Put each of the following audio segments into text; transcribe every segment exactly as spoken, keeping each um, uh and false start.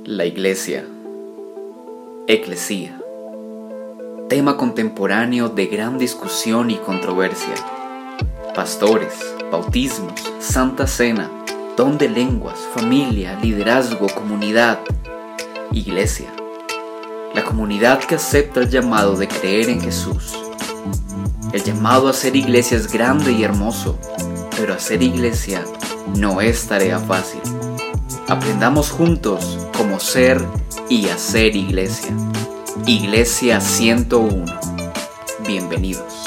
La iglesia, eclesía, tema contemporáneo de gran discusión y controversia. Pastores, bautismos, Santa Cena, don de lenguas, familia, liderazgo, comunidad. Iglesia, la comunidad que acepta el llamado de creer en Jesús. El llamado a ser iglesia es grande y hermoso, pero hacer iglesia no es tarea fácil. Aprendamos juntos cómo ser y hacer iglesia. Iglesia ciento uno. Bienvenidos.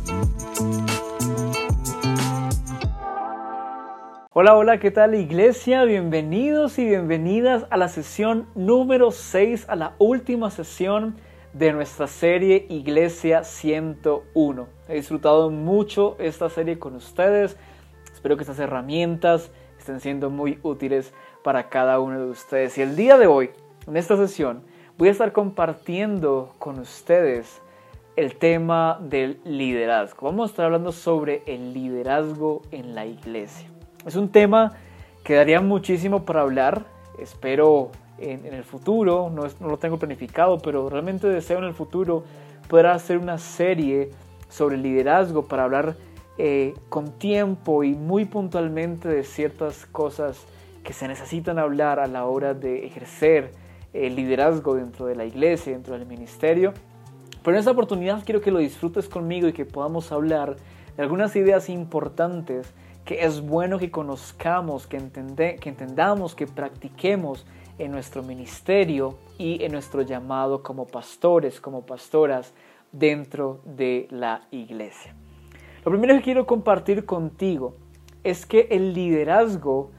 Hola, hola, ¿qué tal iglesia? Bienvenidos y bienvenidas a la sesión número seis, a la última sesión de nuestra serie Iglesia ciento uno. He disfrutado mucho esta serie con ustedes. Espero que estas herramientas estén siendo muy útiles para cada uno de ustedes. Y el día de hoy, en esta sesión, voy a estar compartiendo con ustedes el tema del liderazgo. Vamos a estar hablando sobre el liderazgo en la iglesia. Es un tema que daría muchísimo para hablar. Espero en, en el futuro, no, es, no lo tengo planificado, pero realmente deseo en el futuro poder hacer una serie sobre el liderazgo para hablar eh, con tiempo y muy puntualmente de ciertas cosas que se necesitan hablar a la hora de ejercer el liderazgo dentro de la iglesia, dentro del ministerio. Pero en esta oportunidad quiero que lo disfrutes conmigo y que podamos hablar de algunas ideas importantes que es bueno que conozcamos, que, entende, que entendamos, que practiquemos en nuestro ministerio y en nuestro llamado como pastores, como pastoras dentro de la iglesia. Lo primero que quiero compartir contigo es que el liderazgo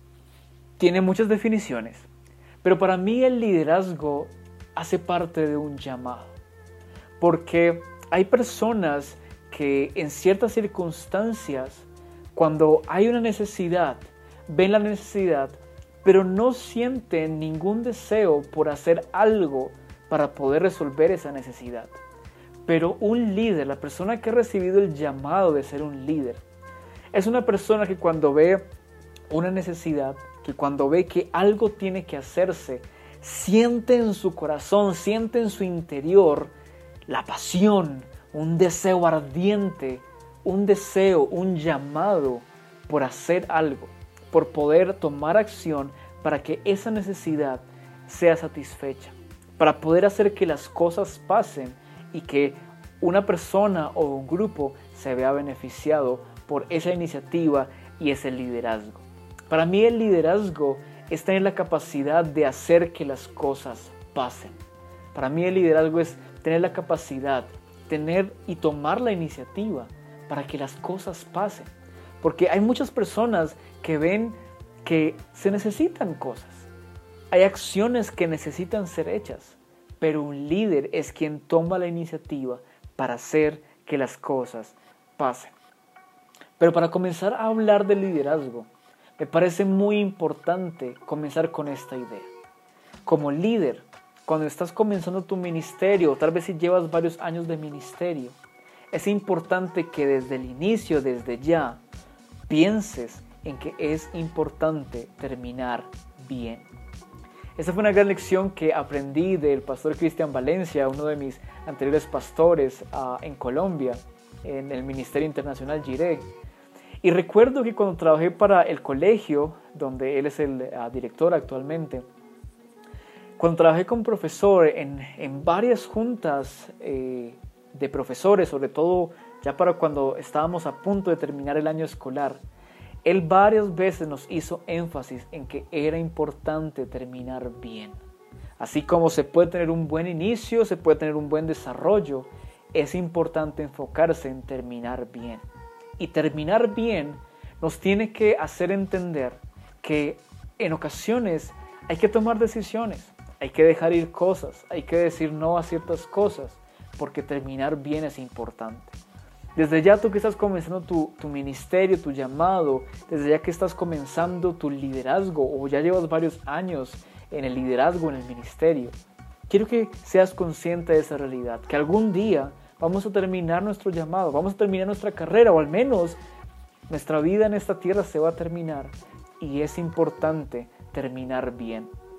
tiene muchas definiciones, pero para mí el liderazgo hace parte de un llamado, porque hay personas que en ciertas circunstancias, cuando hay una necesidad, ven la necesidad, pero no sienten ningún deseo por hacer algo para poder resolver esa necesidad. Pero un líder, la persona que ha recibido el llamado de ser un líder, es una persona que cuando ve una necesidad, que cuando ve que algo tiene que hacerse, siente en su corazón, siente en su interior la pasión, un deseo ardiente, un deseo, un llamado por hacer algo, por poder tomar acción para que esa necesidad sea satisfecha, para poder hacer que las cosas pasen y que una persona o un grupo se vea beneficiado por esa iniciativa y ese liderazgo. Para mí el liderazgo está en la capacidad de hacer que las cosas pasen. Para mí el liderazgo es tener la capacidad, tener y tomar la iniciativa para que las cosas pasen. Porque hay muchas personas que ven que se necesitan cosas. Hay acciones que necesitan ser hechas, pero un líder es quien toma la iniciativa para hacer que las cosas pasen. Pero para comenzar a hablar de liderazgo, me parece muy importante comenzar con esta idea. Como líder, cuando estás comenzando tu ministerio, o tal vez si llevas varios años de ministerio, es importante que desde el inicio, desde ya, pienses en que es importante terminar bien. Esa fue una gran lección que aprendí del pastor Cristian Valencia, uno de mis anteriores pastores uh, en Colombia, en el Ministerio Internacional Jireh. Y recuerdo que cuando trabajé para el colegio, donde él es el uh, director actualmente, cuando trabajé con profesor en, en varias juntas eh, de profesores, sobre todo ya para cuando estábamos a punto de terminar el año escolar, él varias veces nos hizo énfasis en que era importante terminar bien. Así como se puede tener un buen inicio, se puede tener un buen desarrollo, es importante enfocarse en terminar bien. Y terminar bien nos tiene que hacer entender que en ocasiones hay que tomar decisiones, hay que dejar ir cosas, hay que decir no a ciertas cosas, porque terminar bien es importante. Desde ya tú que estás comenzando tu, tu ministerio, tu llamado, desde ya que estás comenzando tu liderazgo o ya llevas varios años en el liderazgo, en el ministerio, quiero que seas consciente de esa realidad, que algún día vamos a terminar nuestro llamado, vamos a terminar nuestra carrera o al menos nuestra vida en esta tierra se va a terminar y es importante terminar bien.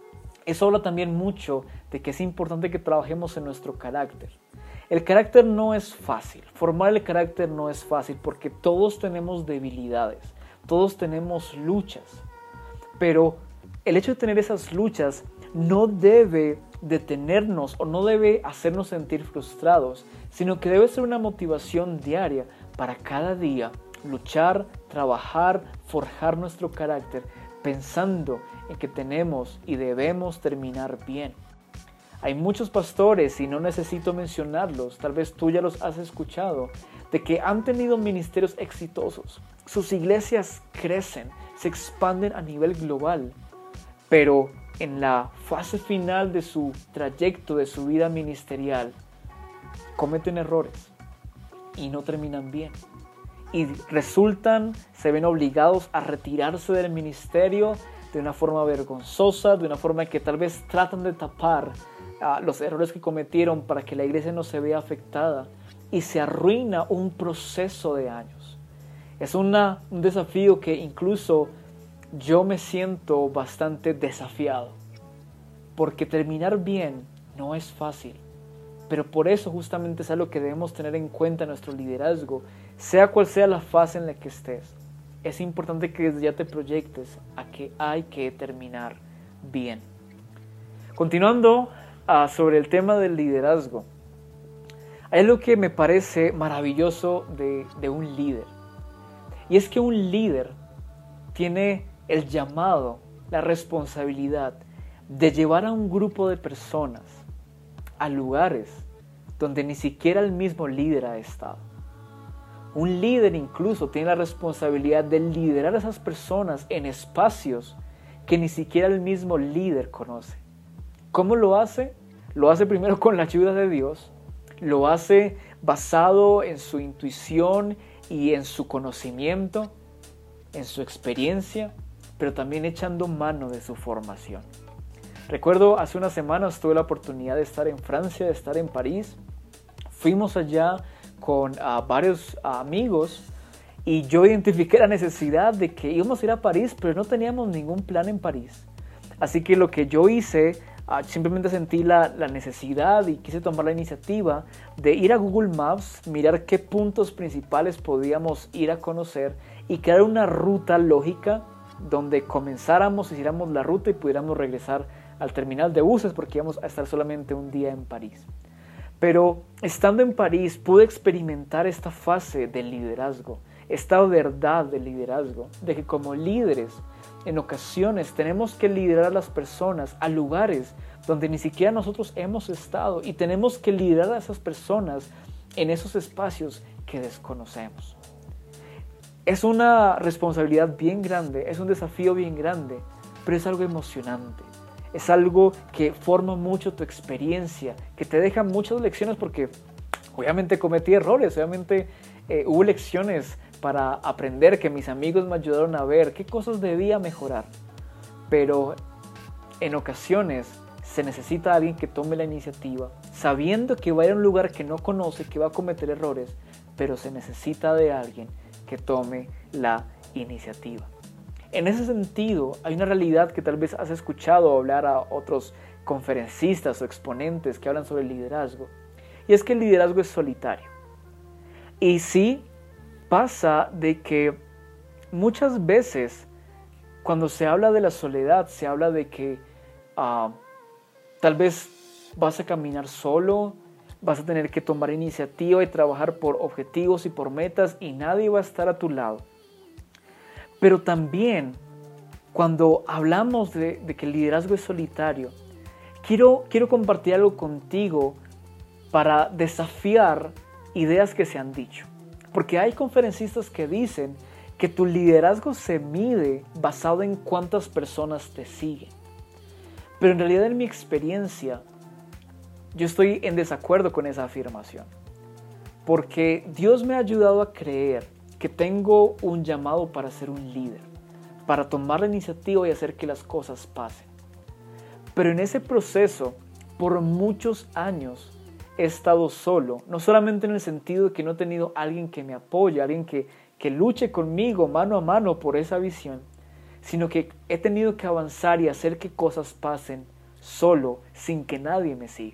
Eso habla también mucho de que es importante que trabajemos en nuestro carácter. El carácter no es fácil, formar el carácter no es fácil porque todos tenemos debilidades, todos tenemos luchas, pero el hecho de tener esas luchas no debe detenernos o no debe hacernos sentir frustrados, sino que debe ser una motivación diaria para cada día luchar, trabajar, forjar nuestro carácter, pensando en que tenemos y debemos terminar bien. Hay muchos pastores, y no necesito mencionarlos, tal vez tú ya los has escuchado, de que han tenido ministerios exitosos. Sus iglesias crecen, se expanden a nivel global, pero en la fase final de su trayecto, de su vida ministerial, cometen errores y no terminan bien. Y resultan, se ven obligados a retirarse del ministerio de una forma vergonzosa, de una forma que tal vez tratan de tapar uh, los errores que cometieron para que la iglesia no se vea afectada, y se arruina un proceso de años. Es una, un desafío que incluso yo me siento bastante desafiado, porque terminar bien no es fácil. Pero por eso justamente es algo que debemos tener en cuenta en nuestro liderazgo, sea cual sea la fase en la que estés. Es importante que desde ya te proyectes a que hay que terminar bien. Continuando uh, sobre el tema del liderazgo, hay algo que me parece maravilloso de, de un líder. Y es que un líder tiene el llamado, la responsabilidad de llevar a un grupo de personas a lugares donde ni siquiera el mismo líder ha estado. Un líder incluso tiene la responsabilidad de liderar a esas personas en espacios que ni siquiera el mismo líder conoce. ¿Cómo lo hace? Lo hace primero con la ayuda de Dios, lo hace basado en su intuición y en su conocimiento, en su experiencia, pero también echando mano de su formación. Recuerdo hace unas semanas tuve la oportunidad de estar en Francia, de estar en París. Fuimos allá con uh, varios uh, amigos y yo identifiqué la necesidad de que íbamos a ir a París, pero no teníamos ningún plan en París. Así que lo que yo hice, uh, simplemente sentí la, la necesidad y quise tomar la iniciativa de ir a Google Maps, mirar qué puntos principales podíamos ir a conocer y crear una ruta lógica donde comenzáramos, hiciéramos la ruta y pudiéramos regresar al terminal de buses porque íbamos a estar solamente un día en París. Pero estando en París pude experimentar esta fase del liderazgo, esta verdad del liderazgo, de que como líderes en ocasiones tenemos que liderar a las personas a lugares donde ni siquiera nosotros hemos estado y tenemos que liderar a esas personas en esos espacios que desconocemos. Es una responsabilidad bien grande, es un desafío bien grande, pero es algo emocionante. Es algo que forma mucho tu experiencia, que te deja muchas lecciones porque obviamente cometí errores, obviamente eh, hubo lecciones para aprender que mis amigos me ayudaron a ver qué cosas debía mejorar. Pero en ocasiones se necesita alguien que tome la iniciativa, sabiendo que va a ir a un lugar que no conoce, que va a cometer errores, pero se necesita de alguien que tome la iniciativa. En ese sentido, hay una realidad que tal vez has escuchado hablar a otros conferencistas o exponentes que hablan sobre el liderazgo, y es que el liderazgo es solitario. Y sí, pasa de que muchas veces cuando se habla de la soledad, se habla de que uh, tal vez vas a caminar solo, vas a tener que tomar iniciativa y trabajar por objetivos y por metas y nadie va a estar a tu lado. Pero también, cuando hablamos de, de que el liderazgo es solitario, quiero, quiero compartir algo contigo para desafiar ideas que se han dicho. Porque hay conferencistas que dicen que tu liderazgo se mide basado en cuántas personas te siguen. Pero en realidad, en mi experiencia, yo estoy en desacuerdo con esa afirmación. Porque Dios me ha ayudado a creer que tengo un llamado para ser un líder, para tomar la iniciativa y hacer que las cosas pasen. Pero en ese proceso, por muchos años, he estado solo, no solamente en el sentido de que no he tenido alguien que me apoye, alguien que, que luche conmigo mano a mano por esa visión, sino que he tenido que avanzar y hacer que cosas pasen solo, sin que nadie me siga.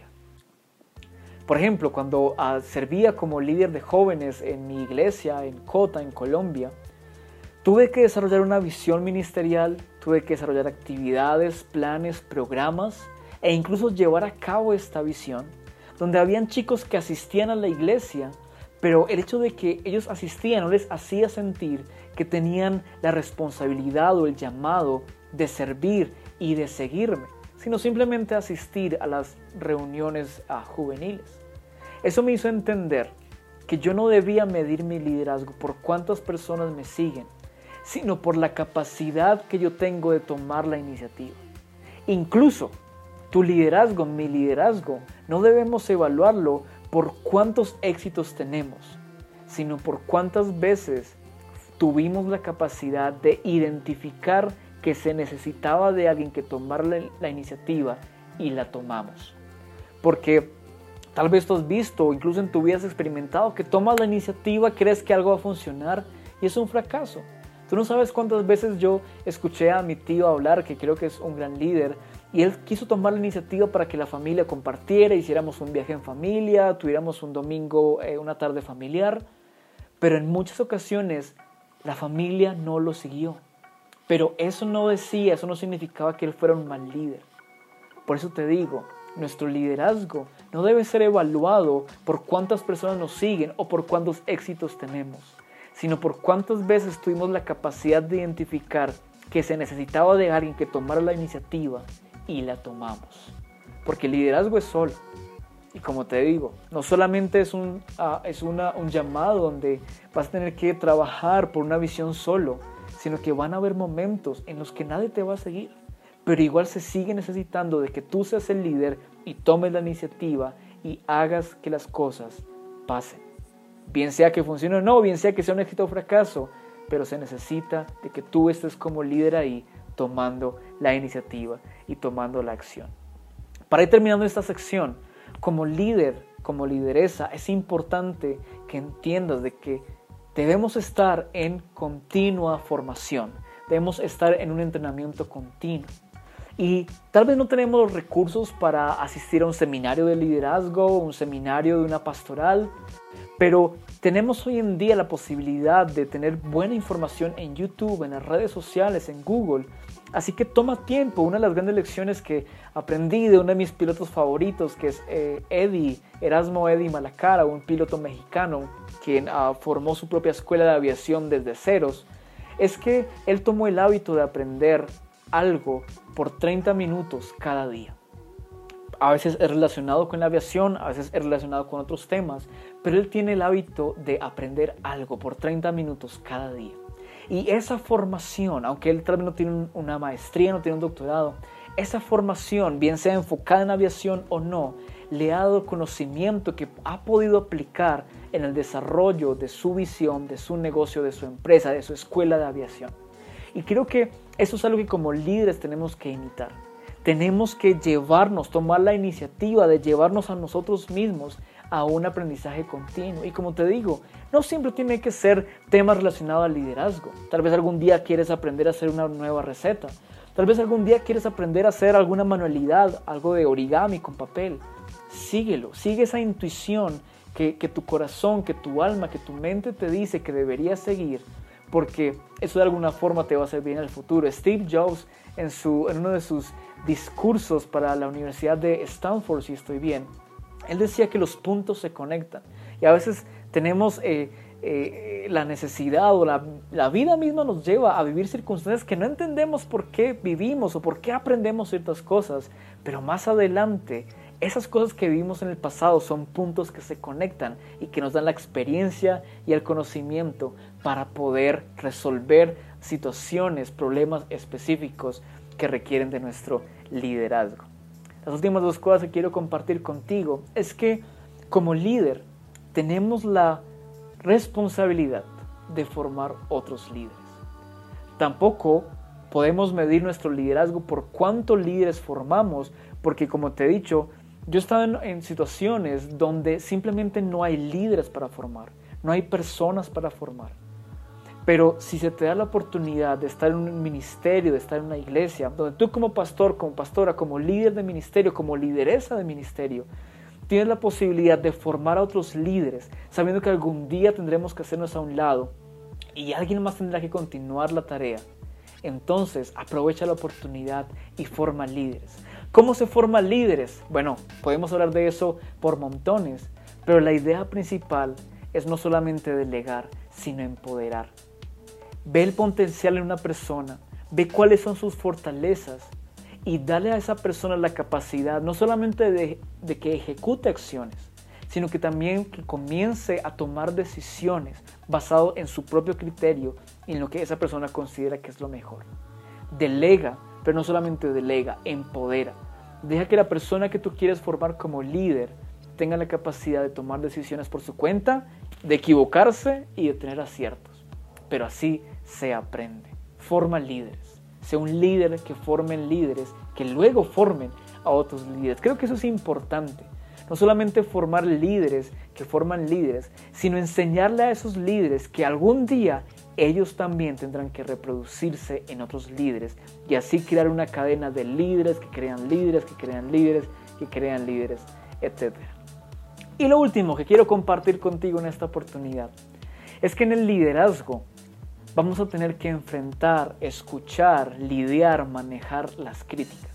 Por ejemplo, cuando uh, servía como líder de jóvenes en mi iglesia, en Cota, en Colombia, tuve que desarrollar una visión ministerial, tuve que desarrollar actividades, planes, programas e incluso llevar a cabo esta visión, donde habían chicos que asistían a la iglesia, pero el hecho de que ellos asistían no les hacía sentir que tenían la responsabilidad o el llamado de servir y de seguirme, sino simplemente asistir a las reuniones uh, juveniles. Eso me hizo entender que yo no debía medir mi liderazgo por cuántas personas me siguen, sino por la capacidad que yo tengo de tomar la iniciativa. Incluso tu liderazgo, mi liderazgo, no debemos evaluarlo por cuántos éxitos tenemos, sino por cuántas veces tuvimos la capacidad de identificar que se necesitaba de alguien que tomara la, la iniciativa y la tomamos. Porque tal vez tú has visto o incluso en tu vida has experimentado que tomas la iniciativa, crees que algo va a funcionar y es un fracaso. Tú no sabes cuántas veces yo escuché a mi tío hablar, que creo que es un gran líder, y él quiso tomar la iniciativa para que la familia compartiera, hiciéramos un viaje en familia, tuviéramos un domingo, eh, una tarde familiar, pero en muchas ocasiones la familia no lo siguió. Pero eso no decía, eso no significaba que él fuera un mal líder. Por eso te digo, nuestro liderazgo no debe ser evaluado por cuántas personas nos siguen o por cuántos éxitos tenemos, sino por cuántas veces tuvimos la capacidad de identificar que se necesitaba de alguien que tomara la iniciativa y la tomamos. Porque el liderazgo es solo. Y como te digo, no solamente es, un, uh, es una, un llamado donde vas a tener que trabajar por una visión solo, sino que van a haber momentos en los que nadie te va a seguir. Pero igual se sigue necesitando de que tú seas el líder y tomes la iniciativa y hagas que las cosas pasen. Bien sea que funcione o no, bien sea que sea un éxito o fracaso, pero se necesita de que tú estés como líder ahí tomando la iniciativa y tomando la acción. Para ir terminando esta sección, como líder, como lideresa, es importante que entiendas de que debemos estar en continua formación, debemos estar en un entrenamiento continuo. Y tal vez no tenemos los recursos para asistir a un seminario de liderazgo, un seminario de una pastoral, pero tenemos hoy en día la posibilidad de tener buena información en YouTube, en las redes sociales, en Google. Así que toma tiempo. Una de las grandes lecciones que aprendí de uno de mis pilotos favoritos, que es eh, Eddie, Erasmo Eddie Malacara, un piloto mexicano, quien uh, formó su propia escuela de aviación desde ceros, es que él tomó el hábito de aprender algo por treinta minutos cada día. A veces es relacionado con la aviación, a veces es relacionado con otros temas, pero él tiene el hábito de aprender algo por treinta minutos cada día. Y esa formación, aunque él tal vez no tiene una maestría, no tiene un doctorado, esa formación, bien sea enfocada en aviación o no, le ha dado conocimiento que ha podido aplicar en el desarrollo de su visión, de su negocio, de su empresa, de su escuela de aviación. Y creo que eso es algo que como líderes tenemos que imitar. Tenemos que llevarnos, tomar la iniciativa de llevarnos a nosotros mismos a un aprendizaje continuo. Y como te digo, no siempre tiene que ser temas relacionados al liderazgo. Tal vez algún día quieres aprender a hacer una nueva receta. Tal vez algún día quieres aprender a hacer alguna manualidad, algo de origami con papel. Síguelo, sigue esa intuición que, que tu corazón, que tu alma, que tu mente te dice que deberías seguir, porque eso de alguna forma te va a servir en el futuro. Steve Jobs, en, su, en uno de sus discursos para la Universidad de Stanford, si estoy bien, él decía que los puntos se conectan. Y a veces tenemos eh, eh, la necesidad o la, la vida misma nos lleva a vivir circunstancias que no entendemos por qué vivimos o por qué aprendemos ciertas cosas, pero más adelante esas cosas que vivimos en el pasado son puntos que se conectan y que nos dan la experiencia y el conocimiento para poder resolver situaciones, problemas específicos que requieren de nuestro liderazgo. Las últimas dos cosas que quiero compartir contigo es que como líder tenemos la responsabilidad de formar otros líderes. Tampoco podemos medir nuestro liderazgo por cuántos líderes formamos, porque como te he dicho, yo he estado en, en situaciones donde simplemente no hay líderes para formar, no hay personas para formar. Pero si se te da la oportunidad de estar en un ministerio, de estar en una iglesia, donde tú como pastor, como pastora, como líder de ministerio, como lideresa de ministerio, tienes la posibilidad de formar a otros líderes, sabiendo que algún día tendremos que hacernos a un lado y alguien más tendrá que continuar la tarea, entonces aprovecha la oportunidad y forma líderes. ¿Cómo se forman líderes? Bueno, podemos hablar de eso por montones, pero la idea principal es no solamente delegar, sino empoderar. Ve el potencial en una persona, ve cuáles son sus fortalezas y dale a esa persona la capacidad no solamente de, de que ejecute acciones, sino que también que comience a tomar decisiones basado en su propio criterio y en lo que esa persona considera que es lo mejor. Delega, pero no solamente delega, empodera. Deja que la persona que tú quieres formar como líder tenga la capacidad de tomar decisiones por su cuenta, de equivocarse y de tener aciertos. Pero así se aprende. Forma líderes. Sea un líder que formen líderes, que luego formen a otros líderes. Creo que eso es importante. No solamente formar líderes que forman líderes, sino enseñarle a esos líderes que algún día ellos también tendrán que reproducirse en otros líderes y así crear una cadena de líderes que crean líderes, que crean líderes, que crean líderes, etcétera. Y lo último que quiero compartir contigo en esta oportunidad es que en el liderazgo vamos a tener que enfrentar, escuchar, lidiar, manejar las críticas.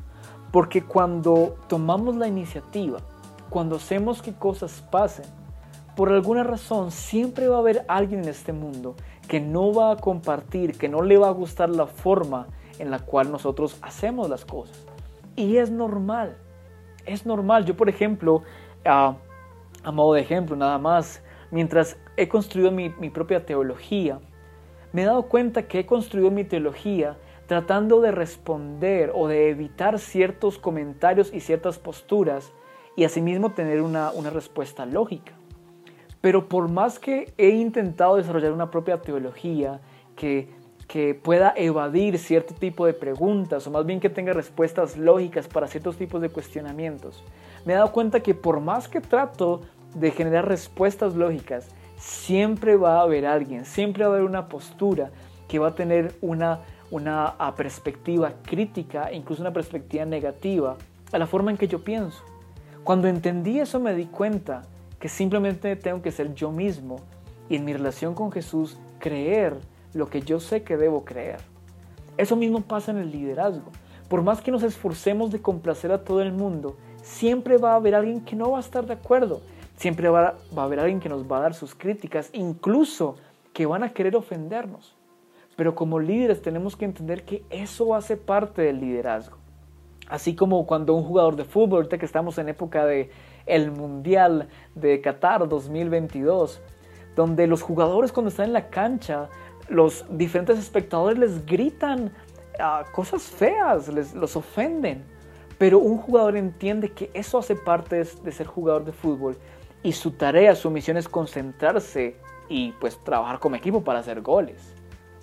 Porque cuando tomamos la iniciativa, cuando hacemos que cosas pasen, por alguna razón siempre va a haber alguien en este mundo que no va a compartir, que no le va a gustar la forma en la cual nosotros hacemos las cosas. Y es normal, es normal. Yo, por ejemplo, uh, a modo de ejemplo nada más, mientras he construido mi, mi propia teología, me he dado cuenta que he construido mi teología tratando de responder o de evitar ciertos comentarios y ciertas posturas y asimismo tener una, una respuesta lógica. Pero por más que he intentado desarrollar una propia teología que, que pueda evadir cierto tipo de preguntas o más bien que tenga respuestas lógicas para ciertos tipos de cuestionamientos, me he dado cuenta que por más que trato de generar respuestas lógicas, siempre va a haber alguien, siempre va a haber una postura que va a tener una, una perspectiva crítica, incluso una perspectiva negativa a la forma en que yo pienso. Cuando entendí eso me di cuenta que simplemente tengo que ser yo mismo y en mi relación con Jesús creer lo que yo sé que debo creer. Eso mismo pasa en el liderazgo. Por más que nos esforcemos de complacer a todo el mundo, siempre va a haber alguien que no va a estar de acuerdo. Siempre va, va a haber alguien que nos va a dar sus críticas, incluso que van a querer ofendernos. Pero como líderes tenemos que entender que eso hace parte del liderazgo. Así como cuando un jugador de fútbol, ahorita que estamos en época de el Mundial de Qatar dos mil veintidós, donde los jugadores cuando están en la cancha, los diferentes espectadores les gritan uh, cosas feas, les, los ofenden. Pero un jugador entiende que eso hace parte de, de ser jugador de fútbol y su tarea, su misión es concentrarse y pues trabajar como equipo para hacer goles.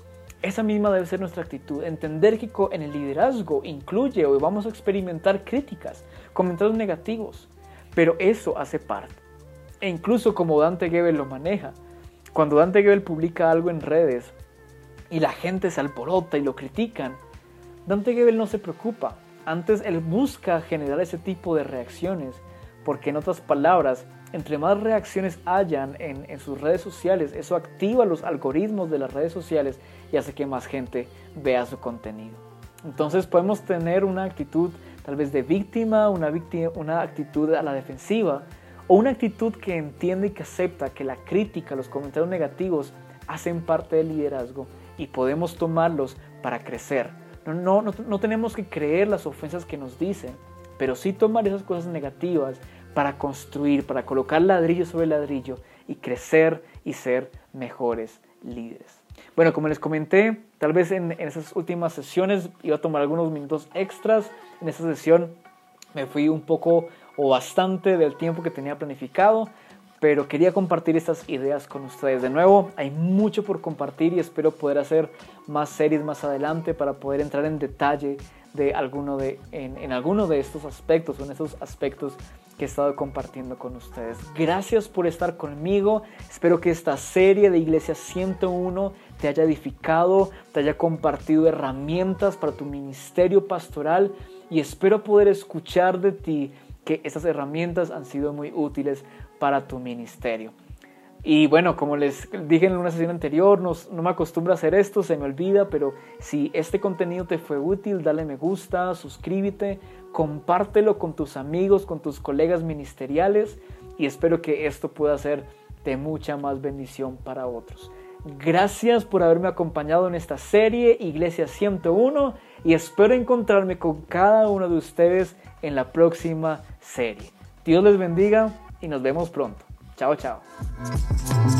Esa misma debe ser nuestra actitud, entender que en el liderazgo incluye o vamos a experimentar críticas, comentarios negativos, pero eso hace parte. E incluso como Dante Gebel lo maneja, cuando Dante Gebel publica algo en redes y la gente se alborota y lo critican, Dante Gebel no se preocupa, antes él busca generar ese tipo de reacciones, porque en otras palabras, entre más reacciones hayan en, en sus redes sociales, eso activa los algoritmos de las redes sociales y hace que más gente vea su contenido. Entonces podemos tener una actitud tal vez de víctima, una, víctima, una actitud a la defensiva o una actitud que entiende y que acepta que la crítica, los comentarios negativos hacen parte del liderazgo y podemos tomarlos para crecer. No, no, no, no tenemos que creer las ofensas que nos dicen, pero sí tomar esas cosas negativas para construir, para colocar ladrillo sobre ladrillo y crecer y ser mejores líderes. Bueno, como les comenté, tal vez en, en esas últimas sesiones iba a tomar algunos minutos extras. En esta sesión me fui un poco o bastante del tiempo que tenía planificado. pero quería compartir estas ideas con ustedes. De nuevo, hay mucho por compartir y espero poder hacer más series más adelante para poder entrar en detalle de alguno de, en, en alguno de estos aspectos o en esos aspectos que he estado compartiendo con ustedes. Gracias por estar conmigo. Espero que esta serie de Iglesia ciento uno te haya edificado, te haya compartido herramientas para tu ministerio pastoral y espero poder escuchar de ti que esas herramientas han sido muy útiles para tu ministerio. Y bueno, como les dije en una sesión anterior, no, no me acostumbro a hacer esto, se me olvida, pero si este contenido te fue útil, dale me gusta, suscríbete, compártelo con tus amigos, con tus colegas ministeriales y espero que esto pueda ser de mucha más bendición para otros. Gracias por haberme acompañado en esta serie Iglesia ciento uno y espero encontrarme con cada uno de ustedes en la próxima serie. Dios les bendiga y nos vemos pronto. Chao, chao.